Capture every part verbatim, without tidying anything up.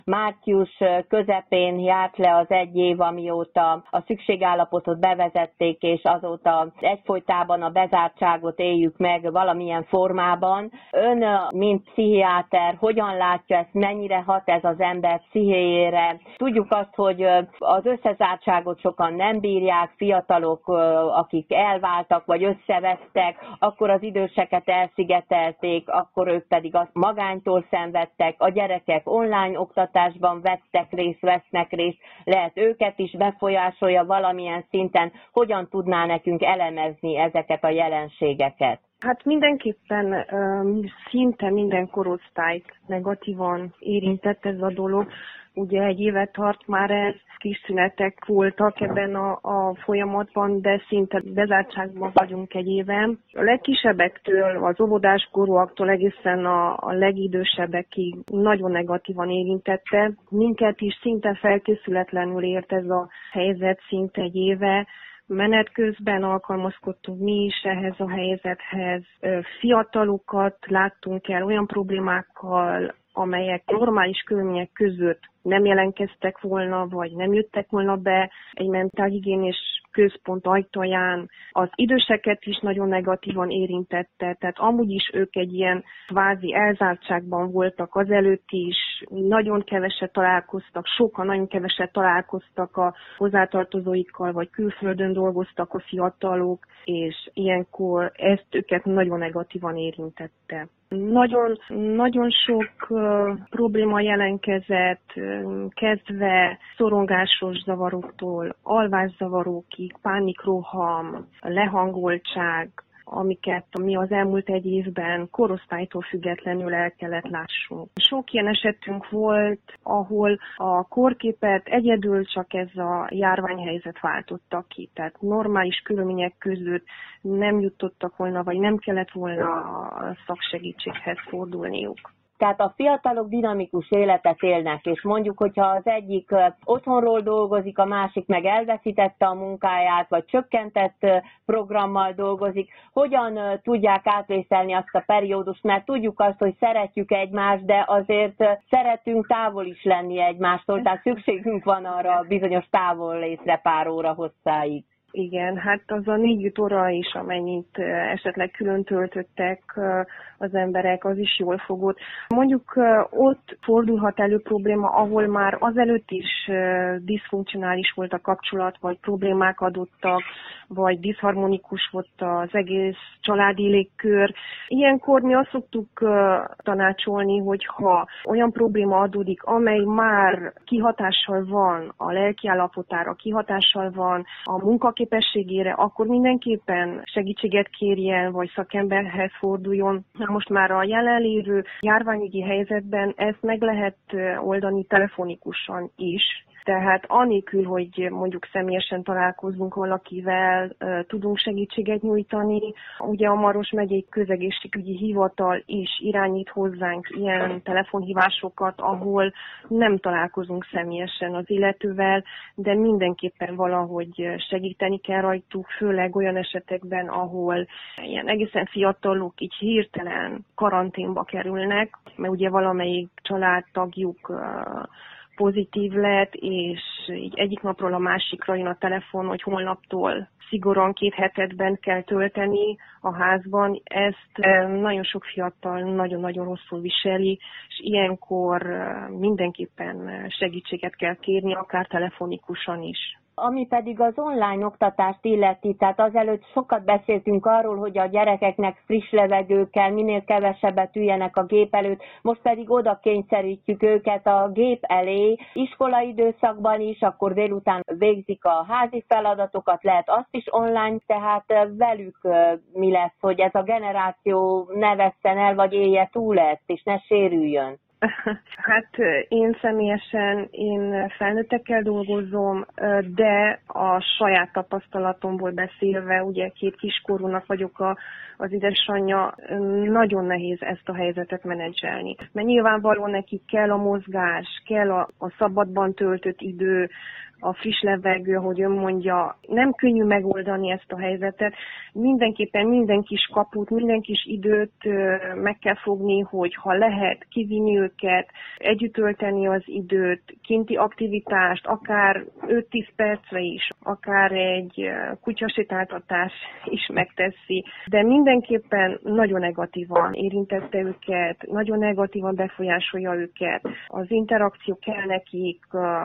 Március közepén járt le az egy év, amióta a szükségállapotot bevezették, és azóta egyfolytában a bezártságot éljük meg valamilyen formában. Ön, mint pszichiáter, hogyan látja ezt, mennyire hat ez az ember pszichéjére? Tudjuk azt, hogy az összezártságot sokan nem bírják, fiatalok, akik elváltak vagy összevesztek, akkor az időseket elszigetelték, akkor ők pedig azt magánytól szenvedtek, a gyerekek online oktatásban vettek részt, vesznek részt, lehet őket is befolyásolja valamilyen szinten. Hogyan tudná nekünk elemezni ezeket a jelenségeket? Hát mindenképpen szinte minden korosztályt negatívan érintett ez a dolog. Ugye egy évet tart már ez, kis szünetek voltak ebben a, a folyamatban, de szinte bezártságban vagyunk egy éven. A legkisebbektől, az óvodáskorúaktól egészen a, a legidősebbekig nagyon negatívan érintette. Minket is szinte felkészületlenül ért ez a helyzet szinte egy éve. Menet közben alkalmazkodtunk mi is ehhez a helyzethez. Fiatalokat láttunk el olyan problémákkal, amelyek normális körülmények között nem jelentkeztek volna, vagy nem jöttek volna be egy mentálhigiénés központ ajtaján. Az időseket is nagyon negatívan érintette, tehát amúgy is ők egy ilyen kvázi elzártságban voltak azelőtt is, nagyon keveset találkoztak, sokan nagyon keveset találkoztak a hozzátartozóikkal, vagy külföldön dolgoztak a fiatalok, és ilyenkor ezt őket nagyon negatívan érintette. Nagyon, nagyon sok uh, probléma jelentkezett, uh, kezdve szorongásos zavaroktól, alvászavarókig, pánikroham, lehangoltság, amiket mi az elmúlt egy évben korosztálytól függetlenül el kellett lássunk. Sok ilyen esetünk volt, ahol a korképet egyedül csak ez a járványhelyzet váltotta ki. Tehát normális körülmények között nem jutottak volna, vagy nem kellett volna a szaksegítséghez fordulniuk. Tehát a fiatalok dinamikus életet élnek, és mondjuk, hogyha az egyik otthonról dolgozik, a másik meg elveszítette a munkáját, vagy csökkentett programmal dolgozik, hogyan tudják átvészelni azt a periódust, mert tudjuk azt, hogy szeretjük egymást, de azért szeretünk távol is lenni egymástól, tehát szükségünk van arra a bizonyos távollétre pár óra hosszáig. Igen, hát az a négy-öt óra is, amennyit esetleg külön töltöttek az emberek, az is jól fogott. Mondjuk ott fordulhat elő probléma, ahol már azelőtt is diszfunkcionális volt a kapcsolat, vagy problémák adottak, vagy diszharmonikus volt az egész családi légkör. Ilyenkor mi azt szoktuk tanácsolni, hogy ha olyan probléma adódik, amely már kihatással van a lelkiállapotára, kihatással van a munkaképességére, akkor mindenképpen segítséget kérjen, vagy szakemberhez forduljon. Most már a jelenlévő járványügyi helyzetben ezt meg lehet oldani telefonikusan is. Tehát anélkül, hogy mondjuk személyesen találkozunk valakivel, tudunk segítséget nyújtani. Ugye a Maros megyei közegészségügyi hivatal is irányít hozzánk ilyen telefonhívásokat, ahol nem találkozunk személyesen az illetővel, de mindenképpen valahogy segíteni kell rajtuk, főleg olyan esetekben, ahol ilyen egészen fiatalok így hirtelen karanténba kerülnek, mert ugye valamelyik családtagjuk pozitív lett, és így egyik napról a másikra jön a telefon, hogy holnaptól szigorúan két hetet bent kell tölteni a házban. Ezt nagyon sok fiatal nagyon-nagyon rosszul viseli, és ilyenkor mindenképpen segítséget kell kérni, akár telefonikusan is. Ami pedig az online oktatást illeti, tehát azelőtt sokat beszéltünk arról, hogy a gyerekeknek friss levegő kell, minél kevesebbet üljenek a gép előtt, most pedig oda kényszerítjük őket a gép elé, iskolai időszakban is, akkor délután végzik a házi feladatokat, lehet azt is online, tehát velük mi lesz, hogy ez a generáció ne vesszen el, vagy élje túl ezt, és ne sérüljön. Hát én személyesen, én felnőttekkel dolgozom, de a saját tapasztalatomból beszélve, ugye két kiskorúnak vagyok a, az édesanyja, nagyon nehéz ezt a helyzetet menedzselni. Mert nyilvánvalóan nekik kell a mozgás, kell a, a szabadban töltött idő, a friss levegő, ahogy ön mondja. Nem könnyű megoldani ezt a helyzetet. Mindenképpen minden kis kaput, minden kis időt meg kell fogni, hogy ha lehet, kivinni őket, együtt tölteni az időt, kinti aktivitást, akár öt-tíz percre is, akár egy kutyasétáltatás is megteszi, de mindenképpen nagyon negatívan érintette őket, nagyon negatívan befolyásolja őket. Az interakció kell nekik,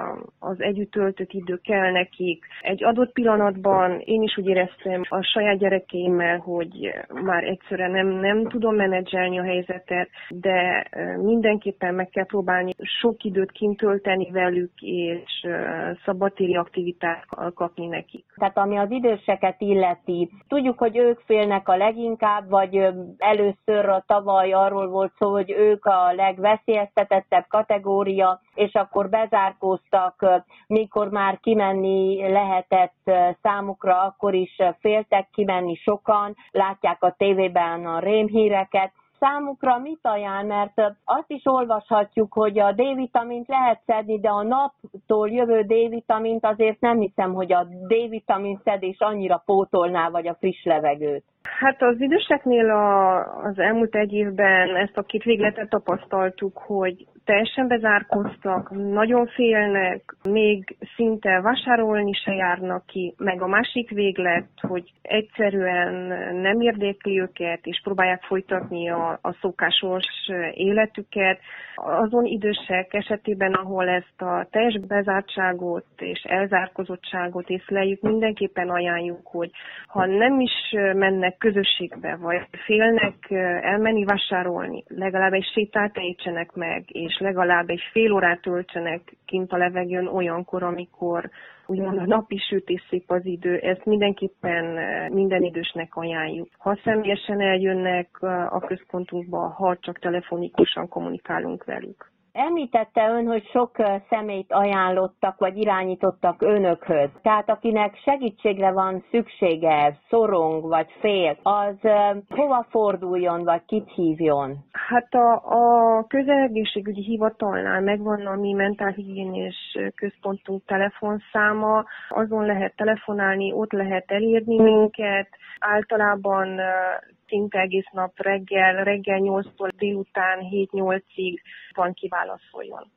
az együtt töltött idő kell nekik. Egy adott pillanatban én is úgy éreztem a saját gyerekeimmel, hogy már egyszerűen nem, nem tudom menedzselni a helyzetet, de mindenképpen meg kell próbálni sok időt kint tölteni velük, és szabadtéri aktivitást kapni nekik. Tehát ami az időseket illeti, tudjuk, hogy ők félnek a leginkább, vagy először a tavaly arról volt szó, hogy ők a legveszélyeztetettebb kategória, és akkor bezárkóztak, mikor már kimenni lehetett számukra, akkor is féltek kimenni sokan, látják a tévében a rémhíreket. Számukra mit ajánl, mert azt is olvashatjuk, hogy a D-vitamint lehet szedni, de a naptól jövő D-vitamint azért nem hiszem, hogy a D-vitamin szedés annyira pótolná, vagy a friss levegőt. Hát az időseknél a, az elmúlt egy évben ezt a két végletet tapasztaltuk, hogy teljesen bezárkóztak, nagyon félnek, még szinte vásárolni se járnak ki, meg a másik véglet, hogy egyszerűen nem érdekli őket, és próbálják folytatni a, a szokásos életüket. Azon idősek esetében, ahol ezt a teljes bezártságot és elzárkozottságot észleljük, mindenképpen ajánljuk, hogy ha nem is mennek közösségbe, vagy félnek elmenni vásárolni, legalább egy sétát ejtsenek meg, és legalább egy fél órát töltsenek kint a levegőn olyankor, amikor úgymond a napi süt és szép az idő. Ezt mindenképpen minden idősnek ajánljuk. Ha személyesen eljönnek a központunkba, ha csak telefonikusan kommunikálunk velük. Említette ön, hogy sok személyt ajánlottak, vagy irányítottak önökhöz. Tehát akinek segítségre van szüksége, szorong, vagy fél, az hova forduljon, vagy kit hívjon? Hát a, a közegészségügyi hivatalnál megvan a mi mentálhigiénés központunk telefonszáma, azon lehet telefonálni, ott lehet elérni minket. Általában szinte egész nap reggel, reggel nyolctól délután hét-nyolcig van kiválaszoljon.